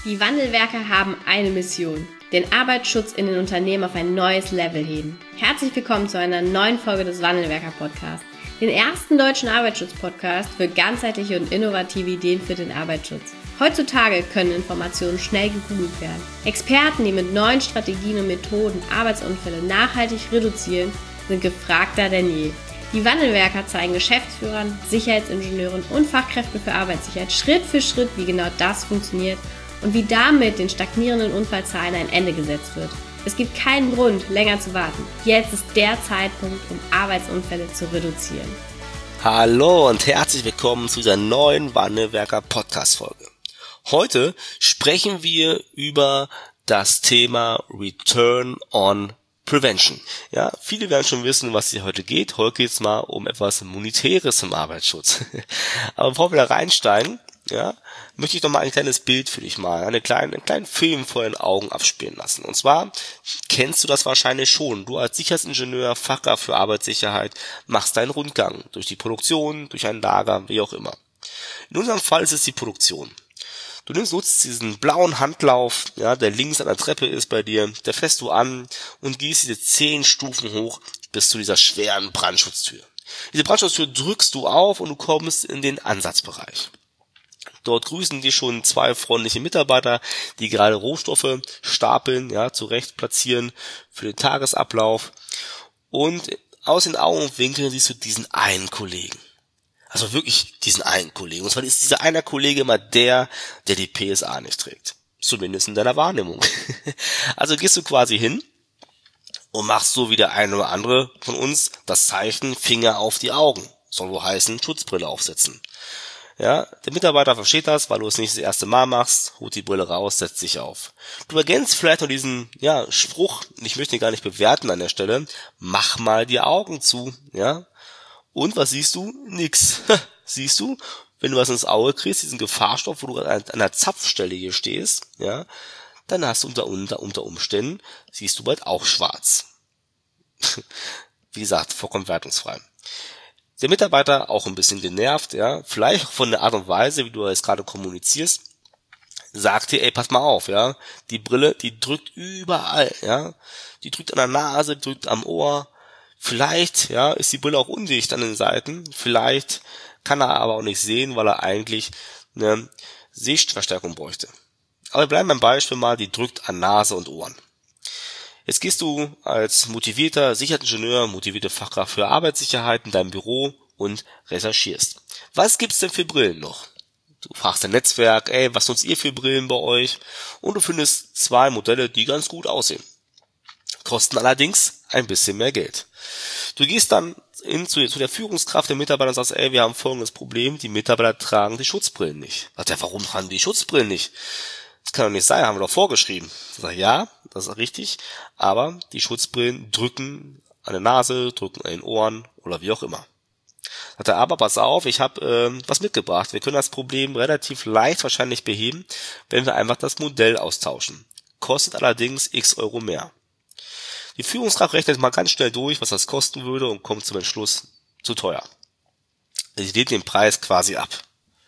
Die Wandelwerker haben eine Mission: den Arbeitsschutz in den Unternehmen auf ein neues Level heben. Herzlich willkommen zu einer neuen Folge des Wandelwerker-Podcasts, den ersten deutschen Arbeitsschutz-Podcast für ganzheitliche und innovative Ideen für den Arbeitsschutz. Heutzutage können Informationen schnell gegoogelt werden. Experten, die mit neuen Strategien und Methoden Arbeitsunfälle nachhaltig reduzieren, sind gefragter denn je. Die Wandelwerker zeigen Geschäftsführern, Sicherheitsingenieuren und Fachkräften für Arbeitssicherheit Schritt für Schritt, wie genau das funktioniert und wie damit den stagnierenden Unfallzahlen ein Ende gesetzt wird. Es gibt keinen Grund, länger zu warten. Jetzt ist der Zeitpunkt, um Arbeitsunfälle zu reduzieren. Hallo und herzlich willkommen zu dieser neuen Wandelwerker Podcast-Folge. Heute sprechen wir über das Thema Return on Prevention. Ja, viele werden schon wissen, was hier heute geht. Heute geht es mal um etwas Monetäres im Arbeitsschutz. Aber bevor wir da reinsteigen, ja, möchte ich noch mal ein kleines Bild für dich malen, einen kleinen Film vor den Augen abspielen lassen. Und zwar kennst du das wahrscheinlich schon. Du als Sicherheitsingenieur, Fachkraft für Arbeitssicherheit, machst deinen Rundgang durch die Produktion, durch ein Lager, wie auch immer. In unserem Fall ist es die Produktion. Du nutzt diesen blauen Handlauf, ja, der links an der Treppe ist bei dir, der fährst du an und gehst diese 10 Stufen hoch bis zu dieser schweren Brandschutztür. Diese Brandschutztür drückst du auf und du kommst in den Ansatzbereich. Dort grüßen dich schon 2 freundliche Mitarbeiter, die gerade Rohstoffe stapeln, ja, zurecht platzieren für den Tagesablauf. Und aus den Augenwinkeln siehst du diesen einen Kollegen. Also wirklich diesen einen Kollegen. Und zwar ist dieser eine Kollege immer der die PSA nicht trägt. Zumindest in deiner Wahrnehmung. Also gehst du quasi hin und machst so wie der eine oder andere von uns das Zeichen Finger auf die Augen. Soll wohl heißen Schutzbrille aufsetzen. Ja, der Mitarbeiter versteht das, weil du es nicht das erste Mal machst, holt die Brille raus, setzt sich auf. Du ergänzt vielleicht noch diesen, Spruch, ich möchte ihn gar nicht bewerten an der Stelle, mach mal die Augen zu, ja. Und was siehst du? Nix. Siehst du, wenn du was ins Auge kriegst, diesen Gefahrstoff, wo du an der Zapfstelle hier stehst, ja, dann hast du unter Umständen, siehst du bald auch schwarz. Wie gesagt, vollkommen wertungsfrei. Der Mitarbeiter auch ein bisschen genervt, ja, vielleicht von der Art und Weise, wie du jetzt gerade kommunizierst, sagt dir, ey, pass mal auf, ja, die Brille, die drückt überall, ja, die drückt an der Nase, die drückt am Ohr. Vielleicht, ja, ist die Brille auch undicht an den Seiten. Vielleicht kann er aber auch nicht sehen, weil er eigentlich eine Sehverstärkung bräuchte. Aber wir bleiben beim Beispiel mal, die drückt an Nase und Ohren. Jetzt gehst du als motivierter Sicherheitsingenieur, motivierte Fachkraft für Arbeitssicherheit in deinem Büro und recherchierst. Was gibt's denn für Brillen noch? Du fragst dein Netzwerk, ey, was nutzt ihr für Brillen bei euch? Und du findest 2 Modelle, die ganz gut aussehen. Kosten allerdings ein bisschen mehr Geld. Du gehst dann zu der Führungskraft der Mitarbeiter und sagst, ey, wir haben folgendes Problem, die Mitarbeiter tragen die Schutzbrillen nicht. Sagt er, warum tragen die Schutzbrillen nicht? Das kann doch nicht sein, haben wir doch vorgeschrieben. Ich sage, ja, das ist richtig, aber die Schutzbrillen drücken an der Nase, drücken an den Ohren oder wie auch immer. Sagt er, aber pass auf, ich habe was mitgebracht. Wir können das Problem relativ leicht wahrscheinlich beheben, wenn wir einfach das Modell austauschen. Kostet allerdings x Euro mehr. Die Führungskraft rechnet mal ganz schnell durch, was das kosten würde und kommt zum Entschluss, zu teuer. Sie lehnt den Preis quasi ab.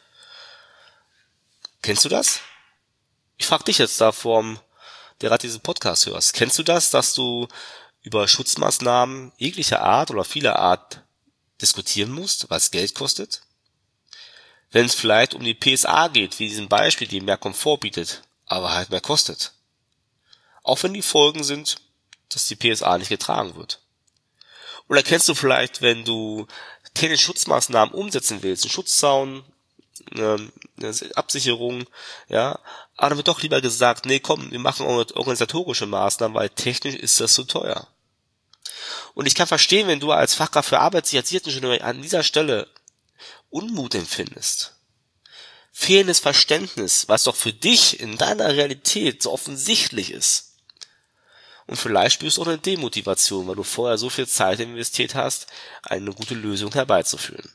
Kennst du das? Ich frage dich jetzt da der gerade diesen Podcast hörst. Kennst du das, dass du über Schutzmaßnahmen jeglicher Art oder vieler Art diskutieren musst, was Geld kostet? Wenn es vielleicht um die PSA geht, wie diesem Beispiel, die mehr Komfort bietet, aber halt mehr kostet. Auch wenn die Folgen sind, dass die PSA nicht getragen wird. Oder kennst du vielleicht, wenn du technische Schutzmaßnahmen umsetzen willst, einen Schutzzaun, eine Absicherung, ja, aber dann wird doch lieber gesagt, nee, komm, wir machen organisatorische Maßnahmen, weil technisch ist das zu teuer. Und ich kann verstehen, wenn du als Fachkraft für Arbeitssicherheitsingenieur an dieser Stelle Unmut empfindest. Fehlendes Verständnis, was doch für dich in deiner Realität so offensichtlich ist. Und vielleicht spürst du auch eine Demotivation, weil du vorher so viel Zeit investiert hast, eine gute Lösung herbeizuführen.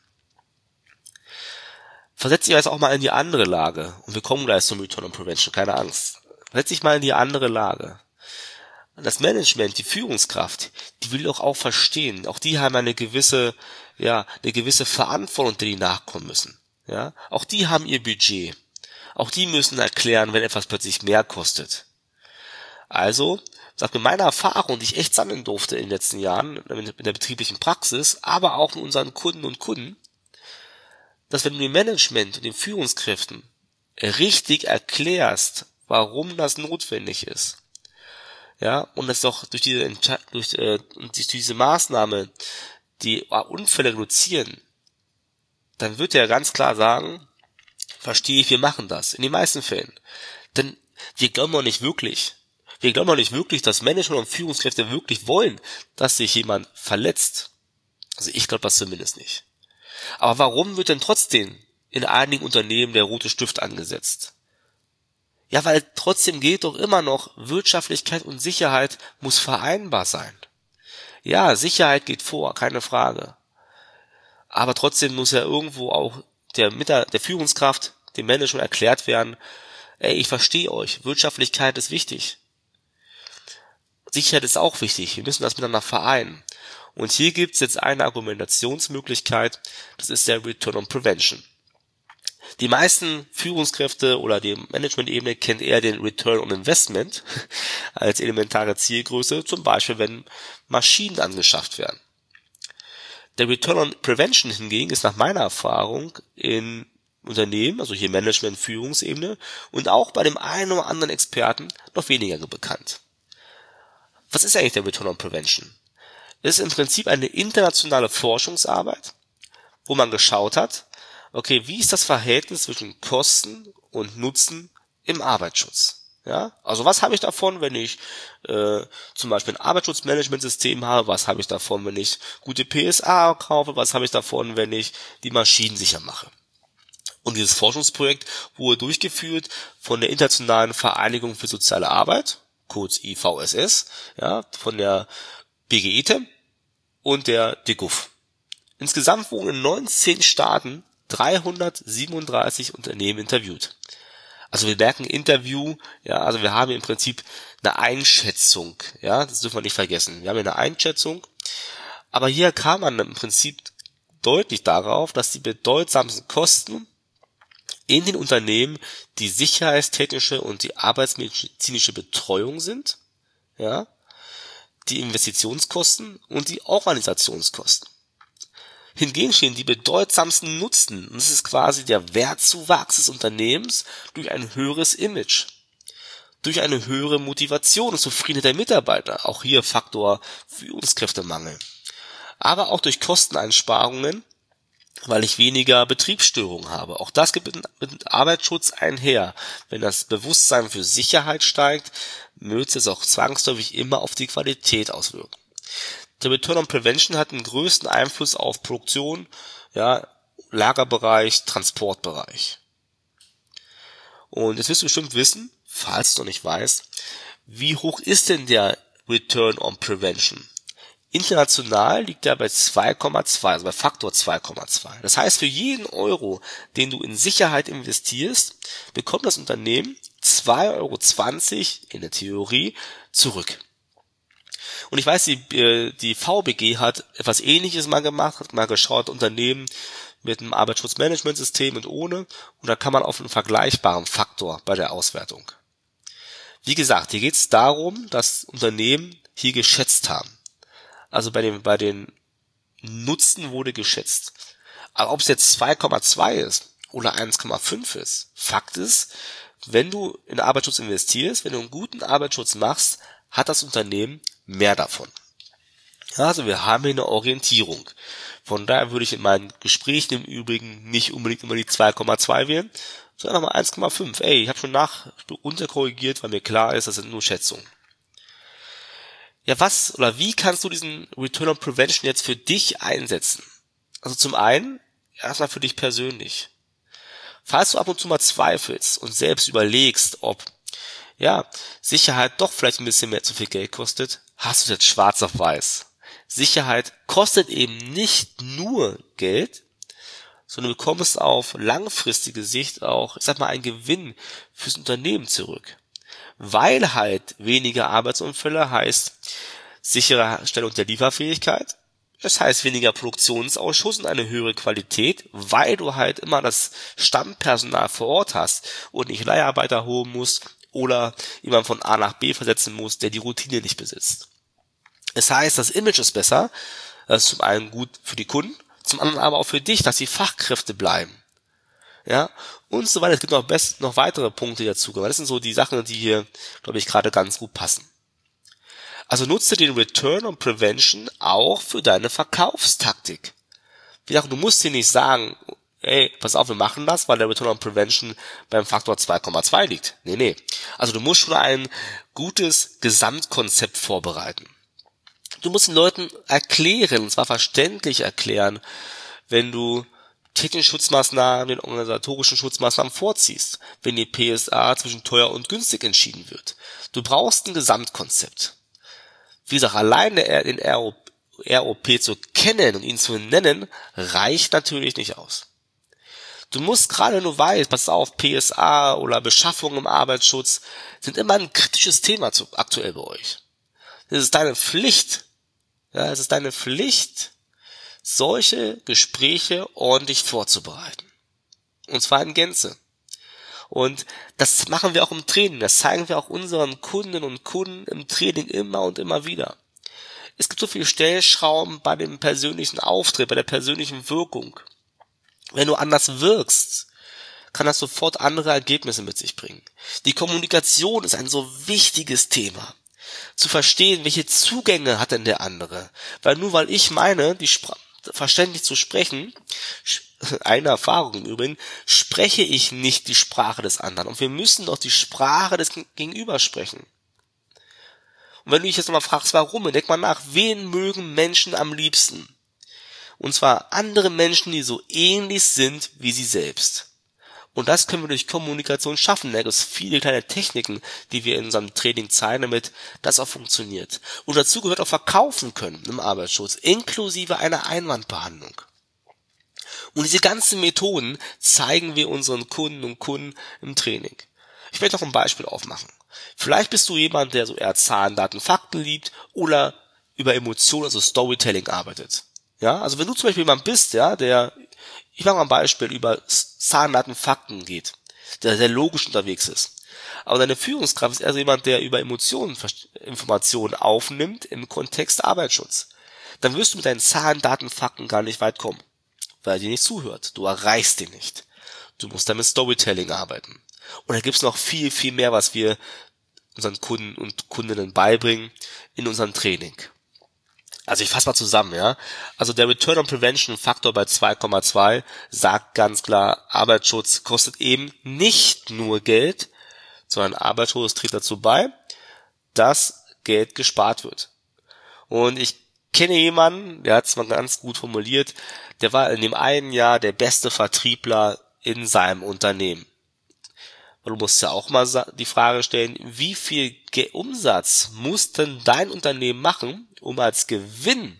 Versetz dich jetzt auch mal in die andere Lage. Und wir kommen gleich zum Return on Prevention, keine Angst. Versetz dich mal in die andere Lage. Das Management, die Führungskraft, die will doch auch verstehen. Auch die haben eine gewisse Verantwortung, der die nachkommen müssen. Ja, auch die haben ihr Budget. Auch die müssen erklären, wenn etwas plötzlich mehr kostet. Also, sagt mir meine Erfahrung, die ich echt sammeln durfte in den letzten Jahren, in der betrieblichen Praxis, aber auch mit unseren Kunden und Kunden, dass wenn du dem Management und den Führungskräften richtig erklärst, warum das notwendig ist, ja, und das doch durch diese Maßnahme die Unfälle reduzieren, dann wird er ganz klar sagen, verstehe ich, wir machen das, in den meisten Fällen. Denn wir glauben doch nicht wirklich, dass Management und Führungskräfte wirklich wollen, dass sich jemand verletzt. Also ich glaube das zumindest nicht. Aber warum wird denn trotzdem in einigen Unternehmen der rote Stift angesetzt? Ja, weil trotzdem gilt doch immer noch, Wirtschaftlichkeit und Sicherheit muss vereinbar sein. Ja, Sicherheit geht vor, keine Frage. Aber trotzdem muss ja irgendwo auch der Führungskraft, dem Management erklärt werden, ey, ich verstehe euch, Wirtschaftlichkeit ist wichtig. Sicherheit ist auch wichtig, wir müssen das miteinander vereinen. Und hier gibt's jetzt eine Argumentationsmöglichkeit, das ist der Return on Prevention. Die meisten Führungskräfte oder die Management-Ebene kennt eher den Return on Investment als elementare Zielgröße, zum Beispiel wenn Maschinen angeschafft werden. Der Return on Prevention hingegen ist nach meiner Erfahrung in Unternehmen, also hier Management, Führungsebene und auch bei dem einen oder anderen Experten noch weniger bekannt. Was ist eigentlich der Return on Prevention? Es ist im Prinzip eine internationale Forschungsarbeit, wo man geschaut hat, okay, wie ist das Verhältnis zwischen Kosten und Nutzen im Arbeitsschutz? Ja, also was habe ich davon, wenn ich zum Beispiel ein Arbeitsschutzmanagementsystem habe? Was habe ich davon, wenn ich gute PSA kaufe? Was habe ich davon, wenn ich die Maschinen sicher mache? Und dieses Forschungsprojekt wurde durchgeführt von der Internationalen Vereinigung für soziale Arbeit, kurz IVSS, ja, von der BGETE und der DGUF. Insgesamt wurden in 19 Staaten 337 Unternehmen interviewt. Also wir merken Interview, ja, also wir haben im Prinzip eine Einschätzung, ja, das dürfen wir nicht vergessen. Wir haben eine Einschätzung, aber hier kam man im Prinzip deutlich darauf, dass die bedeutsamsten Kosten in den Unternehmen die sicherheitstechnische und die arbeitsmedizinische Betreuung sind, ja, die Investitionskosten und die Organisationskosten. Hingegen stehen die bedeutsamsten Nutzen, und das ist quasi der Wertzuwachs des Unternehmens durch ein höheres Image, durch eine höhere Motivation und Zufriedenheit der Mitarbeiter, auch hier Faktor Führungskräftemangel, aber auch durch Kosteneinsparungen, weil ich weniger Betriebsstörungen habe. Auch das geht mit Arbeitsschutz einher. Wenn das Bewusstsein für Sicherheit steigt, wird es auch zwangsläufig immer auf die Qualität auswirken. Der Return on Prevention hat den größten Einfluss auf Produktion, ja, Lagerbereich, Transportbereich. Und jetzt wirst du bestimmt wissen, falls du noch nicht weißt, wie hoch ist denn der Return on Prevention? International liegt er bei 2,2, also bei Faktor 2,2. Das heißt, für jeden Euro, den du in Sicherheit investierst, bekommt das Unternehmen 2,20 € in der Theorie zurück. Und ich weiß, die VBG hat etwas Ähnliches mal gemacht, hat mal geschaut, Unternehmen mit einem Arbeitsschutzmanagementsystem und ohne, und da kann man auf einen vergleichbaren Faktor bei der Auswertung. Wie gesagt, hier geht es darum, dass Unternehmen hier geschätzt haben. Also bei den Nutzen wurde geschätzt. Aber ob es jetzt 2,2 ist oder 1,5 ist, Fakt ist, wenn du in Arbeitsschutz investierst, wenn du einen guten Arbeitsschutz machst, hat das Unternehmen mehr davon. Also wir haben hier eine Orientierung. Von daher würde ich in meinen Gesprächen im Übrigen nicht unbedingt immer die 2,2 wählen, sondern mal 1,5. Ich habe schon runterkorrigiert, weil mir klar ist, das sind nur Schätzungen. Ja, wie kannst du diesen Return on Prevention jetzt für dich einsetzen? Also zum einen, erstmal für dich persönlich. Falls du ab und zu mal zweifelst und selbst überlegst, ob, ja, Sicherheit doch vielleicht ein bisschen mehr zu viel Geld kostet, hast du jetzt schwarz auf weiß. Sicherheit kostet eben nicht nur Geld, sondern du bekommst auf langfristige Sicht auch, einen Gewinn fürs Unternehmen zurück. Weil halt weniger Arbeitsunfälle heißt sichere Stellung der Lieferfähigkeit, Das heißt weniger Produktionsausschuss und eine höhere Qualität, weil du halt immer das Stammpersonal vor Ort hast und nicht Leiharbeiter holen musst oder jemand von A nach B versetzen musst, der die Routine nicht besitzt. Es heißt, das Image ist besser, das ist zum einen gut für die Kunden, zum anderen aber auch für dich, dass die Fachkräfte bleiben. Ja, und so weiter. Es gibt noch weitere Punkte dazu. Das sind so die Sachen, die hier, glaube ich, gerade ganz gut passen. Also nutze den Return on Prevention auch für deine Verkaufstaktik. Wie gesagt, du musst dir nicht sagen, ey, pass auf, wir machen das, weil der Return on Prevention beim Faktor 2,2 liegt. Nee. Also du musst schon ein gutes Gesamtkonzept vorbereiten. Du musst den Leuten erklären, und zwar verständlich erklären, wenn du technische Schutzmaßnahmen den organisatorischen Schutzmaßnahmen vorziehst, wenn die PSA zwischen teuer und günstig entschieden wird. Du brauchst ein Gesamtkonzept. Wie gesagt, allein den ROP zu kennen und ihn zu nennen, reicht natürlich nicht aus. Du musst gerade, wenn du weißt, pass auf, PSA oder Beschaffung im Arbeitsschutz sind immer ein kritisches Thema aktuell bei euch. Es ist deine Pflicht, solche Gespräche ordentlich vorzubereiten. Und zwar in Gänze. Und das machen wir auch im Training, das zeigen wir auch unseren Kundinnen und Kunden im Training immer und immer wieder. Es gibt so viele Stellschrauben bei dem persönlichen Auftritt, bei der persönlichen Wirkung. Wenn du anders wirkst, kann das sofort andere Ergebnisse mit sich bringen. Die Kommunikation ist ein so wichtiges Thema. Zu verstehen, welche Zugänge hat denn der andere. Weil ich meine, verständlich zu sprechen, eine Erfahrung im Übrigen, spreche ich nicht die Sprache des anderen. Und wir müssen doch die Sprache des Gegenübers sprechen. Und wenn du dich jetzt nochmal fragst, warum, denk mal nach, wen mögen Menschen am liebsten? Und zwar andere Menschen, die so ähnlich sind wie sie selbst. Und das können wir durch Kommunikation schaffen. Da gibt es viele kleine Techniken, die wir in unserem Training zeigen, damit das auch funktioniert. Und dazu gehört auch verkaufen können im Arbeitsschutz, inklusive einer Einwandbehandlung. Und diese ganzen Methoden zeigen wir unseren Kunden und Kunden im Training. Ich werde noch ein Beispiel aufmachen. Vielleicht bist du jemand, der so eher Zahlen, Daten, Fakten liebt oder über Emotionen, also Storytelling arbeitet. Ja, also wenn du zum Beispiel jemand bist, ja, ich mache mal ein Beispiel, über Zahlen, Daten, Fakten geht, der sehr logisch unterwegs ist. Aber deine Führungskraft ist eher so jemand, der über Emotionen Informationen aufnimmt im Kontext Arbeitsschutz. Dann wirst du mit deinen Zahlen, Daten, Fakten gar nicht weit kommen, weil er dir nicht zuhört. Du erreichst ihn nicht. Du musst dann mit Storytelling arbeiten. Und da gibt's noch viel, viel mehr, was wir unseren Kunden und Kundinnen beibringen in unserem Training. Also ich fasse mal zusammen, ja. Also der Return on Prevention Faktor bei 2,2 sagt ganz klar, Arbeitsschutz kostet eben nicht nur Geld, sondern Arbeitsschutz trägt dazu bei, dass Geld gespart wird. Und ich kenne jemanden, der hat es mal ganz gut formuliert, der war in dem einen Jahr der beste Vertriebler in seinem Unternehmen. Du musst ja auch mal die Frage stellen, wie viel Umsatz muss denn dein Unternehmen machen, um als Gewinn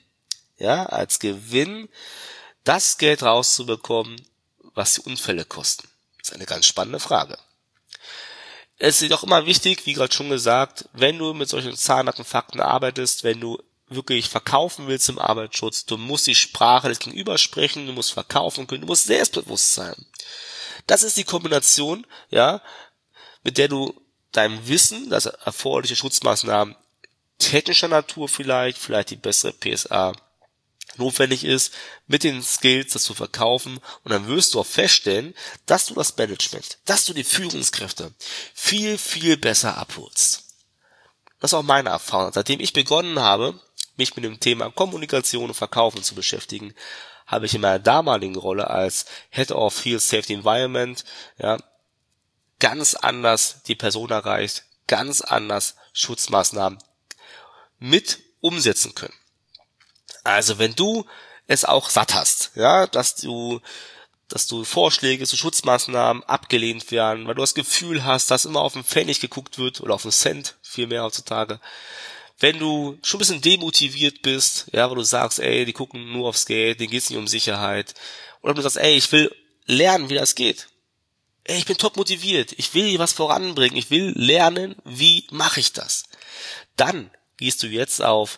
das Geld rauszubekommen, was die Unfälle kosten? Das ist eine ganz spannende Frage. Es ist auch immer wichtig, wie gerade schon gesagt, wenn du mit solchen Zahlen, Daten, Fakten arbeitest, wenn du wirklich verkaufen willst im Arbeitsschutz, du musst die Sprache des Gegenübers sprechen, du musst verkaufen können, du musst selbstbewusst sein. Das ist die Kombination, ja, mit der du deinem Wissen, das erforderliche Schutzmaßnahmen technischer Natur vielleicht die bessere PSA notwendig ist, mit den Skills, das zu verkaufen, und dann wirst du auch feststellen, dass du das Management, dass du die Führungskräfte viel, viel besser abholst. Das ist auch meine Erfahrung. Seitdem ich begonnen habe, mich mit dem Thema Kommunikation und Verkaufen zu beschäftigen, habe ich in meiner damaligen Rolle als Head of Field Safety Environment, ja, ganz anders die Person erreicht, ganz anders Schutzmaßnahmen mit umsetzen können. Also wenn du es auch satt hast, ja, dass du Vorschläge zu Schutzmaßnahmen abgelehnt werden, weil du das Gefühl hast, dass immer auf den Pfennig geguckt wird oder auf den Cent, viel mehr heutzutage. Wenn du schon ein bisschen demotiviert bist, ja, wo du sagst, ey, die gucken nur aufs Geld, denen geht's nicht um Sicherheit. Oder du sagst, ey, ich will lernen, wie das geht. Ey, ich bin top motiviert, ich will hier was voranbringen, ich will lernen, wie mache ich das? Dann gehst du jetzt auf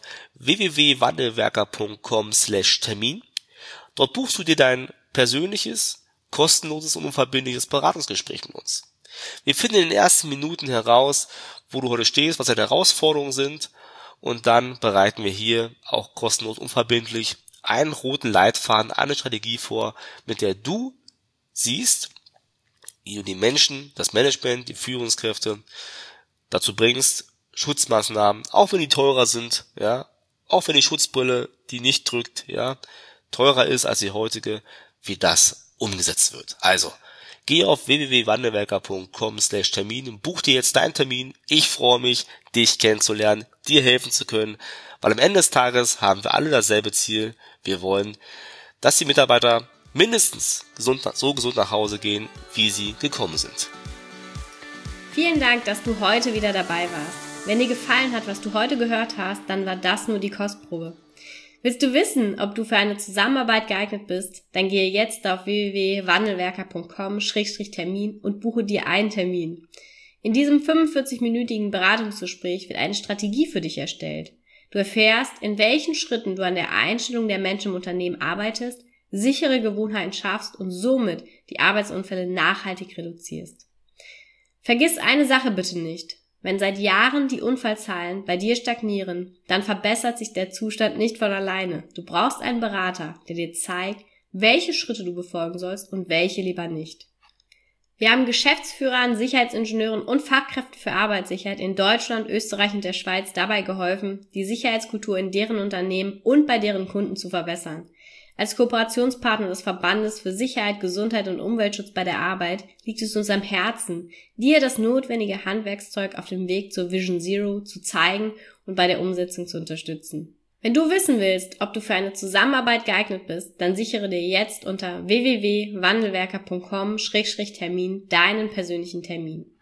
www.wandelwerker.com/Termin. Dort buchst du dir dein persönliches, kostenloses und unverbindliches Beratungsgespräch mit uns. Wir finden in den ersten Minuten heraus, wo du heute stehst, was deine Herausforderungen sind, und dann bereiten wir hier auch kostenlos und unverbindlich einen roten Leitfaden, eine Strategie vor, mit der du siehst, wie du die Menschen, das Management, die Führungskräfte dazu bringst, Schutzmaßnahmen, auch wenn die teurer sind, ja, auch wenn die Schutzbrille, die nicht drückt, ja, teurer ist als die heutige, wie das umgesetzt wird. Also, geh auf www.wandelwerker.com/Termin und buch dir jetzt deinen Termin. Ich freue mich, dich kennenzulernen, dir helfen zu können, weil am Ende des Tages haben wir alle dasselbe Ziel. Wir wollen, dass die Mitarbeiter mindestens so gesund nach Hause gehen, wie sie gekommen sind. Vielen Dank, dass du heute wieder dabei warst. Wenn dir gefallen hat, was du heute gehört hast, dann war das nur die Kostprobe. Willst du wissen, ob du für eine Zusammenarbeit geeignet bist? Dann gehe jetzt auf www.wandelwerker.com/Termin und buche dir einen Termin. In diesem 45-minütigen Beratungsgespräch wird eine Strategie für dich erstellt. Du erfährst, in welchen Schritten du an der Einstellung der Menschen im Unternehmen arbeitest, sichere Gewohnheiten schaffst und somit die Arbeitsunfälle nachhaltig reduzierst. Vergiss eine Sache bitte nicht. Wenn seit Jahren die Unfallzahlen bei dir stagnieren, dann verbessert sich der Zustand nicht von alleine. Du brauchst einen Berater, der dir zeigt, welche Schritte du befolgen sollst und welche lieber nicht. Wir haben Geschäftsführern, Sicherheitsingenieuren und Fachkräften für Arbeitssicherheit in Deutschland, Österreich und der Schweiz dabei geholfen, die Sicherheitskultur in deren Unternehmen und bei deren Kunden zu verbessern. Als Kooperationspartner des Verbandes für Sicherheit, Gesundheit und Umweltschutz bei der Arbeit liegt es uns am Herzen, dir das notwendige Handwerkszeug auf dem Weg zur Vision Zero zu zeigen und bei der Umsetzung zu unterstützen. Wenn du wissen willst, ob du für eine Zusammenarbeit geeignet bist, dann sichere dir jetzt unter www.wandelwerker.com/Termin deinen persönlichen Termin.